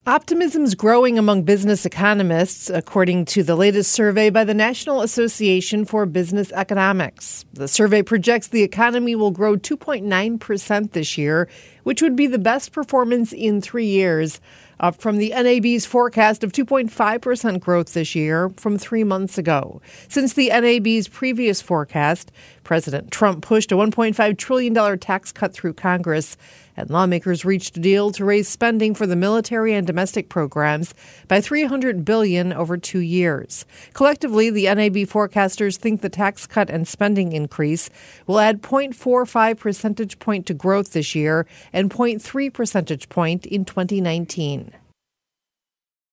Optimism is growing among business economists, according to the latest survey by the National Association for Business Economics. The survey projects the economy will grow 2.9% this year, which would be the best performance in 3 years, up from the NAB's forecast of 2.5% growth this year from 3 months ago. Since the NAB's previous forecast, President Trump pushed a $1.5 trillion tax cut through Congress, and lawmakers reached a deal to raise spending for the military and domestic programs by $300 billion over 2 years. Collectively, the NAB forecasters think the tax cut and spending increase will add 0.45 percentage point to growth this year and 0.3 percentage point in 2019.